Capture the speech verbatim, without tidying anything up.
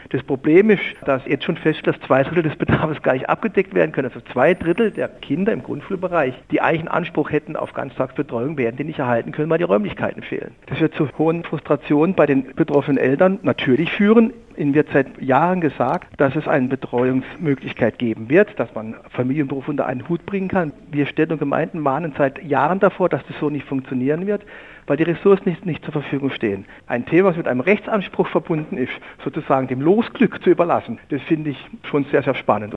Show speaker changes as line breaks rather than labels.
Das Problem ist, dass jetzt schon feststeht, dass zwei Drittel des Bedarfs gar nicht abgedeckt werden können. Also zwei Drittel der Kinder im Grundschulbereich, die eigentlich einen Anspruch hätten auf Ganztagsbetreuung, werden die nicht erhalten können, weil die Räumlichkeiten fehlen. Das wird zu hohen Frustrationen bei den betroffenen Eltern natürlich führen. Ihnen wird seit Jahren gesagt, dass es eine Betreuungsmöglichkeit geben wird, dass man Familie und Beruf unter einen Hut bringen kann. Wir Städte und Gemeinden mahnen seit Jahren davor, dass das so nicht funktionieren wird, weil die Ressourcen nicht, nicht zur Verfügung stehen. Ein Thema, was mit einem Rechtsanspruch verbunden ist, sozusagen dem Losglück zu überlassen, das finde ich schon sehr, sehr spannend.